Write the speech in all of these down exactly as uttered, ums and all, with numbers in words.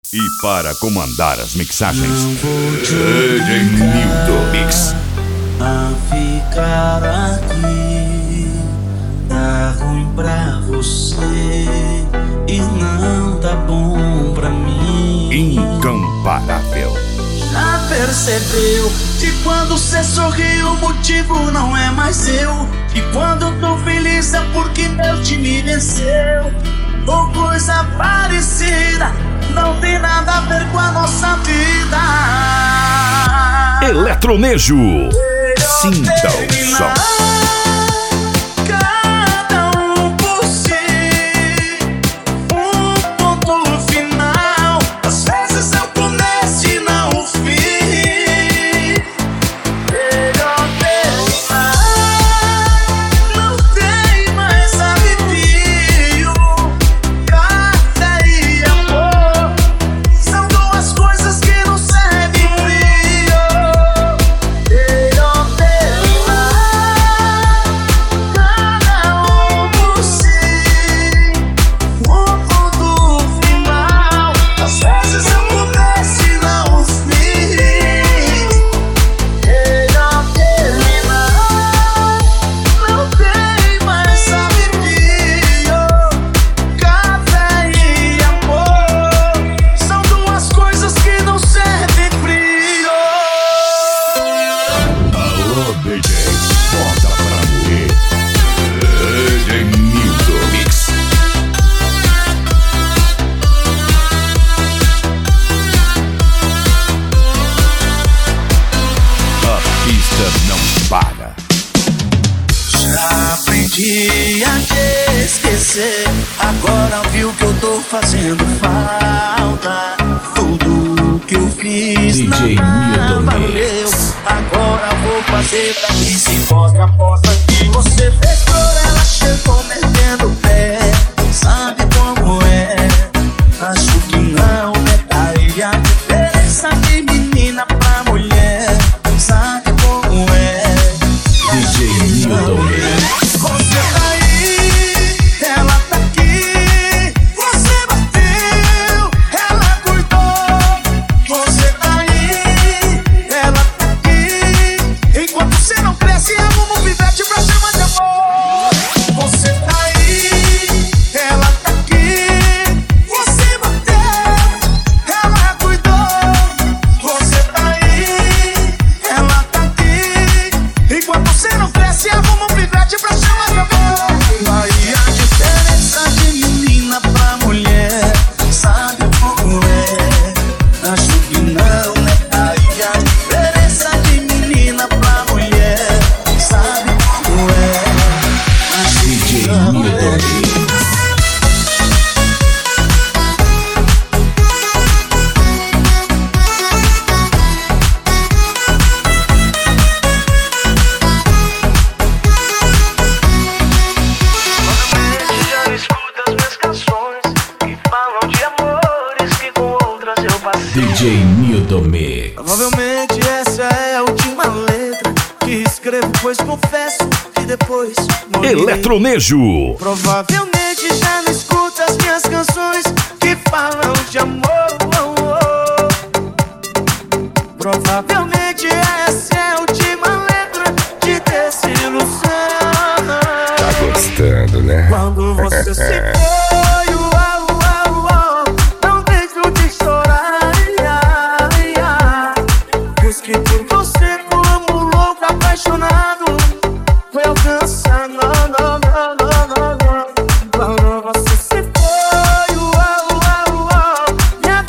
E para comandar as mixagens, não vou te D J Nildo Mix. A ficar aqui tá ruim pra você e não tá bom pra mim. Incomparável. Já percebeu que quando cê sorri o motivo não é mais seu? E quando eu tô feliz é porque meu time venceu. Ou coisa parecida, não tem nada a ver com a nossa vida. Eletronejo, sinta o som. Cada um por si, um ponto final. Às vezes é o começo e não o fim. Melhor terminar. Não tem mais alivio. Café e amor são duas coisas que não servem frio. Melhor terminar. Cada um por si, um ponto final. Às vezes eu começo e não o fim. Melhor terminar. Não tem mais alivio. Café e amor são duas coisas que não servem frio. Alô, D J, bota pra morrer. D J Nildo Mix. A pista não para. Já aprendi a te esquecer. Agora viu que eu tô fazendo falta. Tudo que eu fiz D J nada Nildo valeu. Mix. Agora vou fazer pra que se mostre a porta que você fez por ela. Chegou metendo o pé. Sabe como é? Acho que não detalhe a diferença de menina pra mulher. Sabe como é? D J Nildo Mix. Você tá aí, ela tá aqui. Você bateu, ela cuidou. Você tá aí, ela tá aqui. Enquanto você não cresce, arruma um pivete pra chamar de amor. Você tá aí, ela tá aqui. Você bateu, ela cuidou. Você tá aí, ela tá aqui. Enquanto você não cresce, arruma um pivete pra chamar de amor. Aí a diferença de menina pra mulher, sabe como é? Acho que não, né? Aí a diferença de menina pra mulher, sabe como é? Acho D que J não, Nildo né? Mix. Já escuta as minhas canções que falam de amores que com outras eu passei. D J Nildo Mix. Provavelmente essa é a última letra que escrevo, pois confesso que depois morri. Eletronejo. Provavelmente já não escuta as minhas canções que falam de amor. Provavelmente essa é a última letra de desilusão. Tá gostando, né? Quando você se foi, uau, uau, uau, não deixo de chorar. Pois que por você como louco apaixonado foi alcançar, não, não, não, não, não, não. Quando você se foi, uau, uau, uau, minha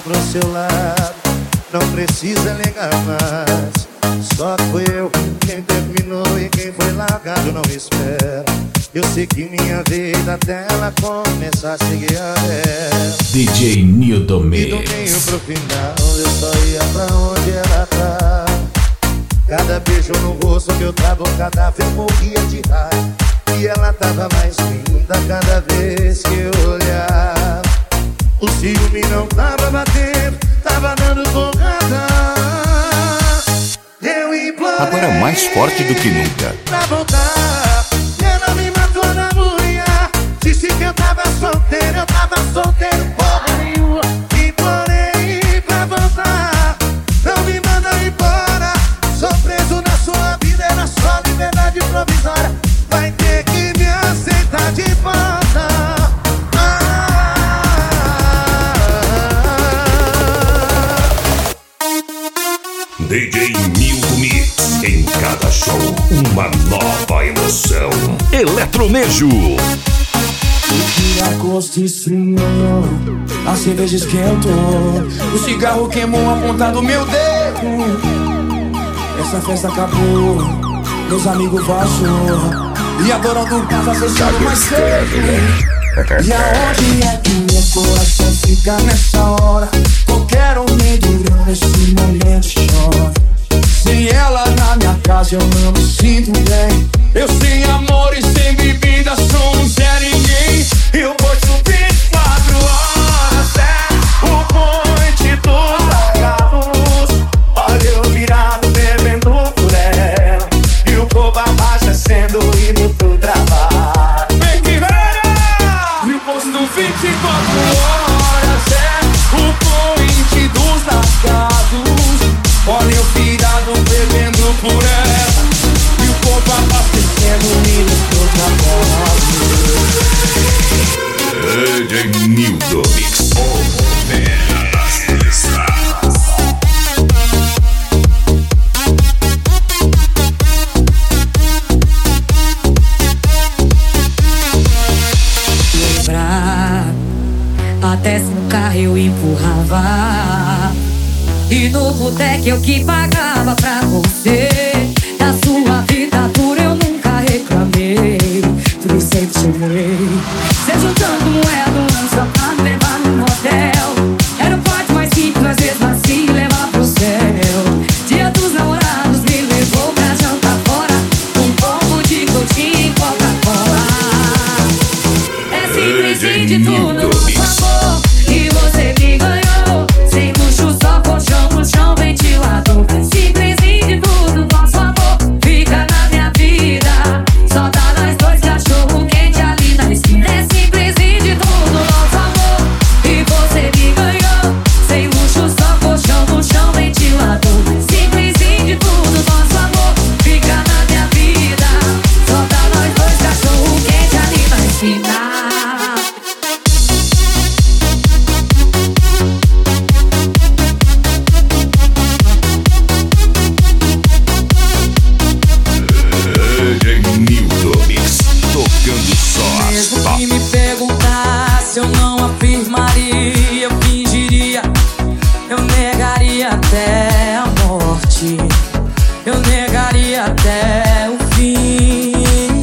pro seu lado, não precisa ligar mais. Só foi eu quem terminou e quem foi largado não espera. Eu segui minha vida até ela começar a seguir a dela. D J Nildo E do Mix. meio pro final eu só ia pra onde ela tá. Cada beijo no rosto que eu tava, cada vez morria de raiva. E ela tava mais linda cada vez que eu olhava. O ciúme não tava batendo, tava dando porrada. Eu implorei Agora mais forte do que nunca. pra voltar, e ela me matou na unha. Disse que eu tava solteiro, eu tava solteiro, porra nenhuma. Implorei pra voltar, não me manda embora. Sou preso na sua vida, era só liberdade provisória. Vai ter que me aceitar de volta. D J Nildo Mix. Em cada show, uma nova emoção. Eletronejo. A gosto esfriou, a cerveja esquentou, o cigarro queimou a ponta do meu dedo. Essa festa acabou, meus amigos vazou, e adorando casa fechado mais cedo. E aonde é que meu coração fica nessa hora? Qualquer homem durão nesse momento chora. Sem ela na minha casa eu não me sinto bem. Eu sem amor e sem bebida sou um Zé Ninguém. Eu vou subir vinte e quatro horas, é o ponte dos largados. Olha eu virado bebendo por ela, e o povo abastecendo indo pro trabalho. Vem que vem! No posto vinte e quatro horas é o ponte dos largados. Olha eu virado bebendo por ela, e o povo abastecendo indo pro trabalho. D J Nildo Mix. Lembrar, até se no carro eu empurrava, e no boteco eu que pagava pra você. Da sua vida dura eu nunca reclamei, tudo sempre chorei. Cê juntando moeda, um só pra me levar no motel. Era o forte mais simples, às vezes assim levar pro céu. Dia dos namorados me levou pra jantar fora, um pouco de coxinha e Coca-Cola. É simples de tudo, nosso amor, e você me ganhou. Sem luxo, só colchão no chão, ventilador. Simples de tudo, nosso amor fica na minha vida. Só dá nós dois, cachorro quente ali na esquina. É simples de tudo, nosso amor, e você me ganhou. Sem luxo, só colchão no chão, ventilador. Simples de tudo, nosso amor fica na minha vida. Só dá nós dois, cachorro quente ali na esquina. D J Nildo Mix. Tocando só as Mesmo top. que me perguntasse, eu não afirmaria, eu fingiria, eu negaria até a morte, eu negaria até o fim.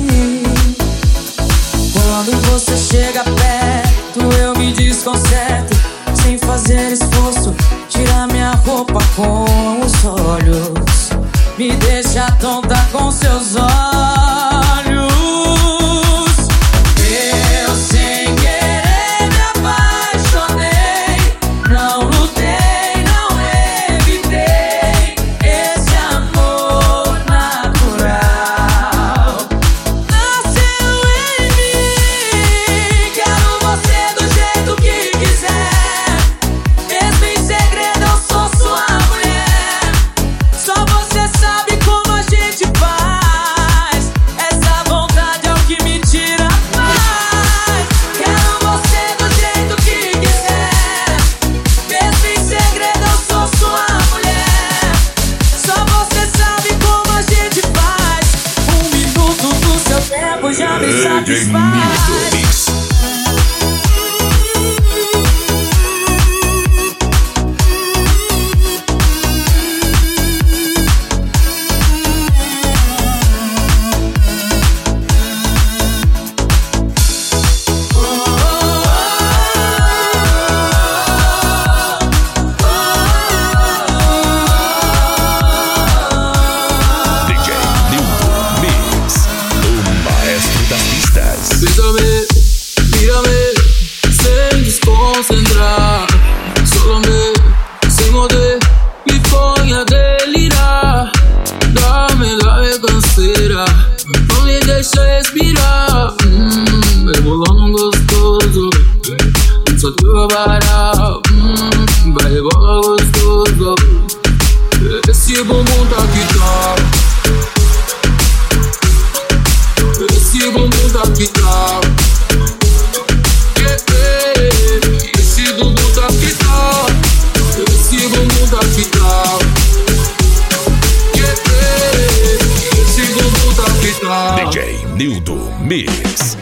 Quando você chega perto, eu me desconcerto, sem fazer esforço, tira minha roupa com os olhos, me deixa tonta com seus olhos. Eu sem querer me apaixonei, não lutei, não evitei esse amor natural. Nasceu em mim, quero você do jeito que quiser. Mesmo em segredo eu sou sua mulher, só você sabe como a gente faz. Nildo Mix.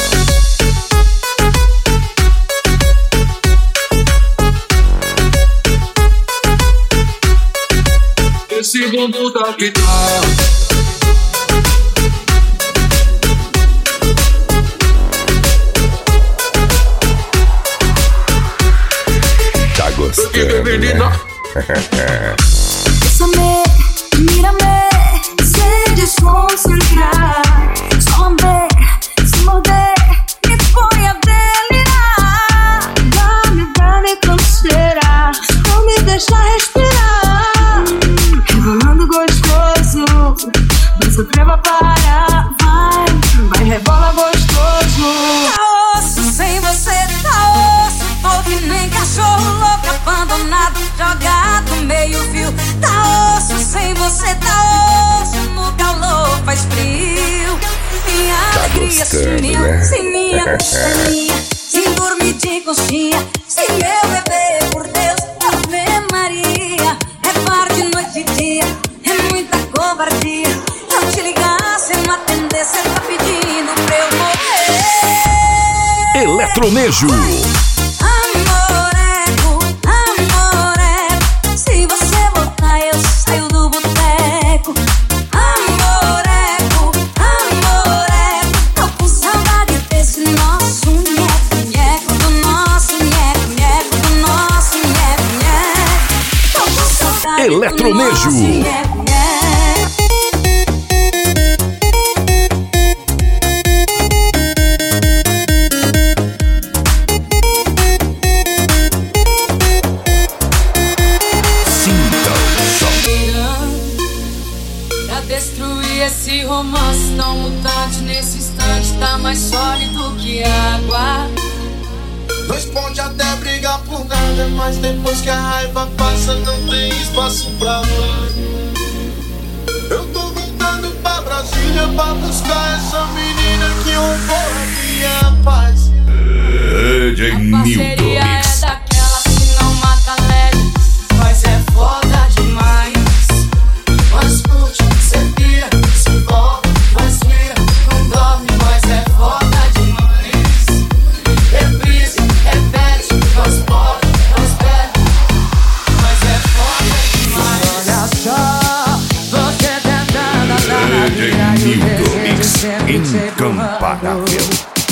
Esse bumbum tá que tá. Tá gostando, né? Bésame, mírame, sé desconcentrar. Só lamber, se morder, me põe a delirar. Dá-me, dá-me canseira, não me deixa respirar. Rebolando gostoso, não se atreva para. Vai, vai, rebola gostoso. Tá osso sem você, tá osso. Tô que nem cachorro louco abandonado, jogado meio fio. Tá osso sem você, tá osso. No calor faz frio. Minha Tá alegria gostando, sumiu, né? sem minha companhia, sem dormir de coxinha, sem meu bebê, por Deus, Ave Maria. É parte noite e dia, é muita covardia. Eu te ligar, se não atender, cê tá pedindo pra eu morrer. Eletronejo. Amoreco, amoreco, se você voltar eu saio do boteco. Amoreco, amoreco, tô com saudade desse nosso nheco-nheco, do nosso nheco-nheco, do nosso nheco-nheco. Tô com saudade do Eletronejo. nosso nheco-nheco. Pra destruir esse romance tão mutante, nesse instante tá mais sólido que água. Nós pode até brigar por nada, mas depois que a raiva passa não tem espaço pra mais. Eu tô voltando pra Brasília pra buscar essa menina que roubou a minha paz. D J A Nildo parceria é Mix. daquelas que não mata leve, Mas é foda demais. Mas curte, cê pira, se envolve, mas vira, não dorme, mas é foda demais. Reprise, repete, nós bora, nós bebe, mas é foda demais. Olha só, você tentando andar na D J vida e o Nildo desejo Mix. sempre te Incomparável.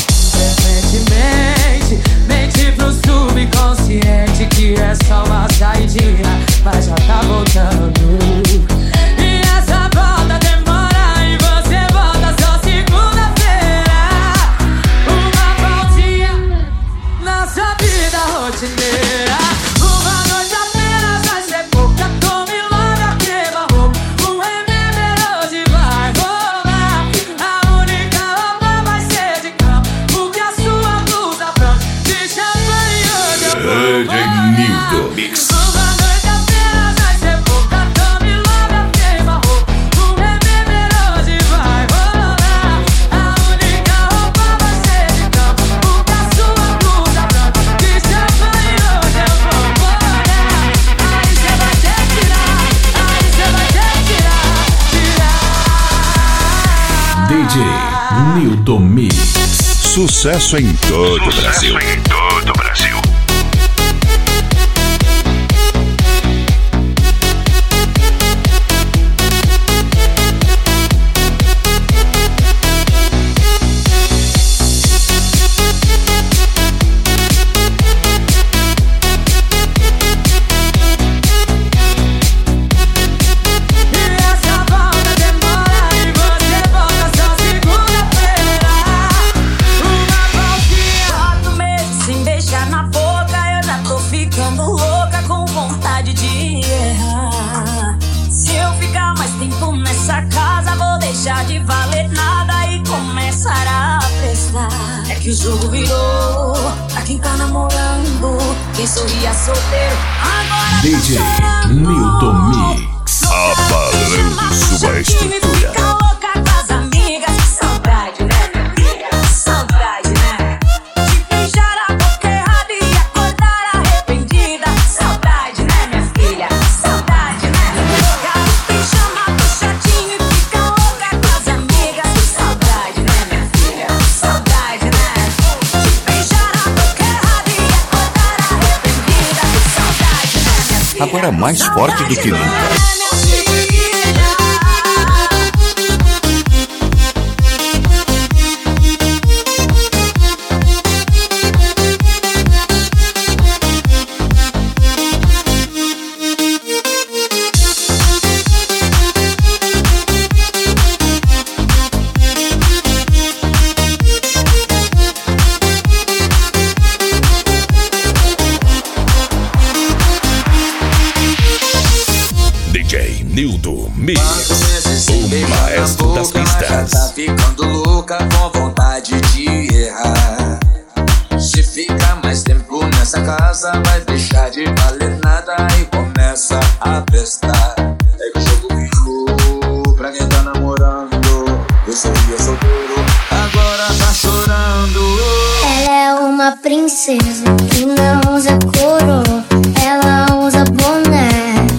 Mente, mente pro subconsciente que é só uma saidinha, mas já tá voltando. E essa volta demora e você volta só segunda-feira. Uma voltinha na sua vida rotineira. Uma noite apenas vai ser pouca, tome logo a queima-roupa. Um remember hoje vai rolar. A única roupa vai ser de cama, porque a sua blusa branca de champanhe hoje eu vou D J Nildo morar. Mix. Uma noite apenas vai ser pouca, tome logo a queima-roupa. Um remember hoje vai rolar. A única roupa vai ser de cama, porque a sua blusa branca de champanhe hoje eu vou morar. Aí cê vai ter que tirar, aí cê vai ter que tirar, tirar. D J Nildo Mix. Sucesso em todo o Brasil. em todo o Brasil. E essa volta demora e você volta só segunda-feira. Uma voltinha. Quatro meses sem beijar na boca, eu já tô ficando louca com vontade de errar. Se eu ficar mais tempo nessa casa, vou deixar de valer nada e começar a prestar. É que o jogo virou pra quem tá namorando, quem sorria solteiro agora D tá J chorando. Nildo Mix. Abalando sua estrutura. Fica louca com as amigas, saudade, né, minha filha? Saudade, né? De beijar a boca errada e acordar arrependida. Saudade, né, minha filha? Saudade, né? Jogar o pijama do chatinho e fica louca com as amigas. Saudade, né, agora mais forte do que nunca. D J Nildo Mix, o maestro das pistas. Tá ficando louca com vontade de errar. Se ficar mais tempo nessa casa, vai deixar de valer nada e começa a prestar. É que o jogo virou pra quem tá namorando. Eu seria solteiro, agora tá chorando. Ela é uma princesa que não usa coroa, ela usa boné.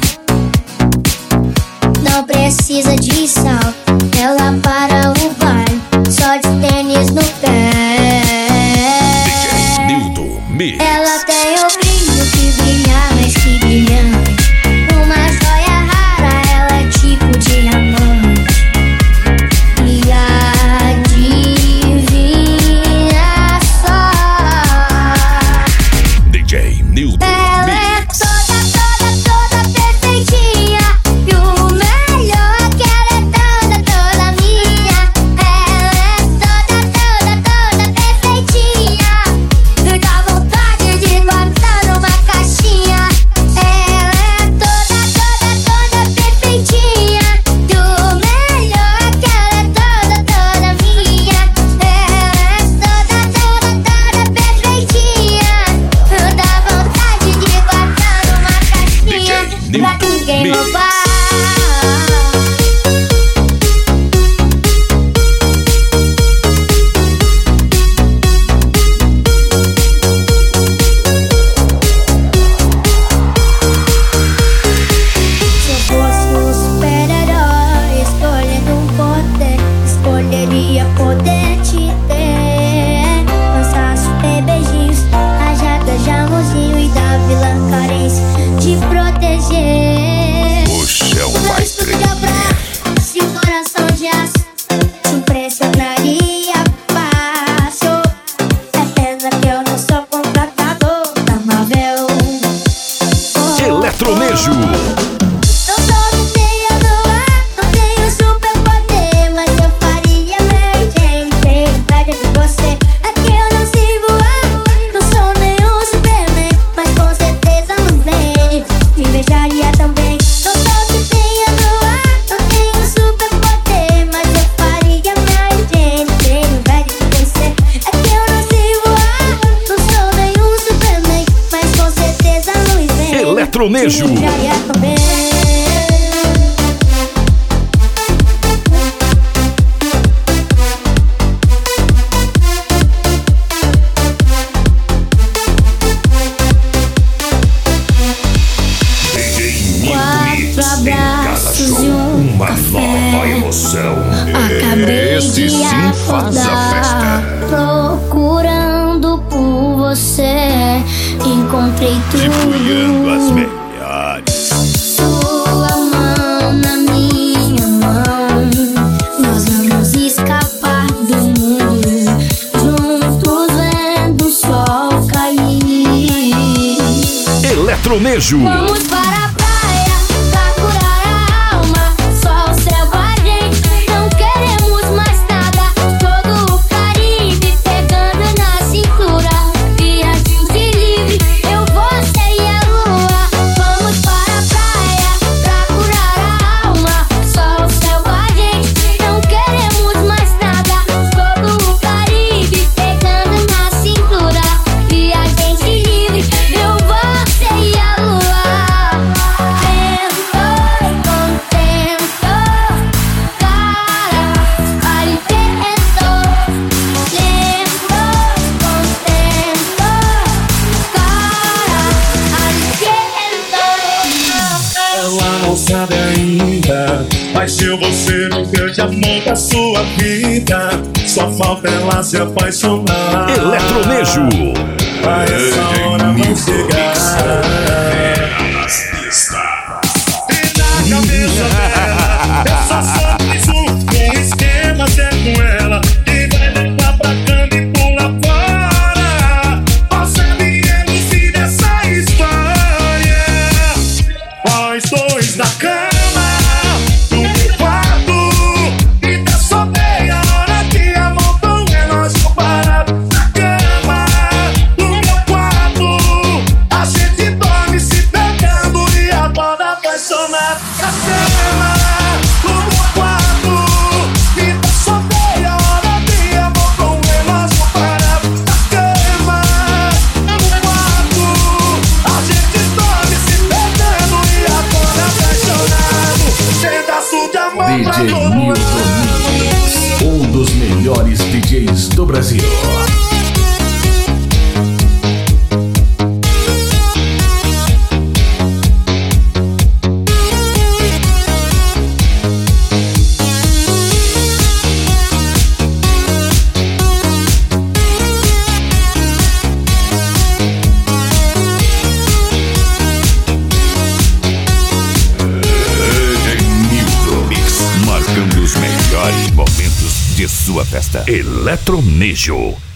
Não precisa de salto, ela para o baile só de tênis no pé. D J Nildo Mix. Ela tem o brilho que brilha mais que brilhante, uma joia rara, ela é tipo diamante. E adivinha só, D J Nildo ela é Mix. toda, toda, toda perfeitinha. E o melhor é que ela é toda, toda minha. Ela é toda, toda, toda perfeitinha. E dá vontade de guardar numa caixinha. Ela é toda, toda, toda perfeitinha. E o melhor é que ela é toda, toda minha. Ela é toda, toda, toda perfeitinha. E dá vontade de guardar numa caixinha pra ninguém Mix. roubar. Se eu fosse um super-herói escolhendo um poder, escolheria poder te ter. Lançar super beijinhos, rajadas de amorzinho e da vilã carência de proteger. O chão vai Lanço de tremer. abraço, se o coração de aço te impressionaria fácil. É pena que eu não sou contratador da Marvel. Eletronejo. Não sou do meio do ar, não tenho superpoder, mas eu faria Mary Jane ter inveja de você. É que eu não sei voar, não sou nenhum Superman, mas com certeza não vem, te invejaria também. Não sou do meio do ar, não tenho superpoder, mas eu faria Mary Jane ter inveja de você. É que eu não sei voar, não sou nenhum Superman, mas com certeza não vem. Eletronejo. D J Nildo Mix em cada show, uma nova emoção. Acabei Esse de sim faz a acordar, festa. procurando por você, encontrei Divulgando as tudo. melhores. Sua mão na minha mão, nós vamos escapar do mundo, juntos vendo o sol cair. Eletronejo. Vamos para a praia pra curar a alma. Sol selvagem, não queremos mais nada. Todo o Caribe pegando na cintura. Viagem de livre, eu, você e a lua. Vamos para a praia pra curar a alma. Sol selvagem, não queremos mais nada. Todo o Caribe pegando na cintura. Viagem de livre, eu, você e a lua. sabe ainda, mas se você nunca te amou da sua vida, só falta ela se apaixonar. Eletronejo. A essa hora vai chegar. nós dois na cama, no meu quarto. Me dá só meia hora de amor bom, é nós comparado na cama, no meu quarto. A gente dorme se pegando e acorda apaixonado na cama, no meu quarto. Me dá só meia hora de amor bom, é nós comparado na cama, no meu quarto. A gente dorme se pegando e acorda apaixonado. Pedaço de amor D pra J todo Nildo Mix, um dos melhores D Js do Brasil. Marcando os melhores momentos de sua festa. Eletronejo.